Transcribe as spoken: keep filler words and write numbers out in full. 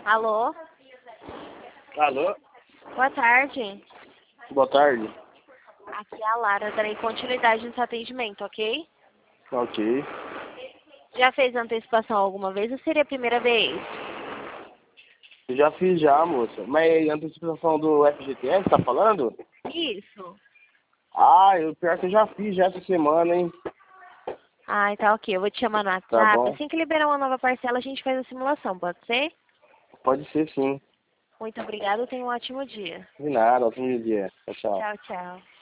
Alô? Alô? Boa tarde. Boa tarde. Aqui é a Lara, darei continuidade nesse atendimento, ok? Ok. Já fez antecipação alguma vez ou seria a primeira vez? Eu já fiz já, moça. Mas antecipação do F G T S, tá falando? Isso. Ah, eu pior que eu já fiz já essa semana, hein? Ah, tá ok. Eu vou te chamar no Tá WhatsApp. bom. Assim que liberar uma nova parcela, a gente faz a simulação, pode ser? Pode ser sim. Muito obrigada, tenha um ótimo dia. De nada, ótimo dia. Tchau, tchau. Tchau, tchau.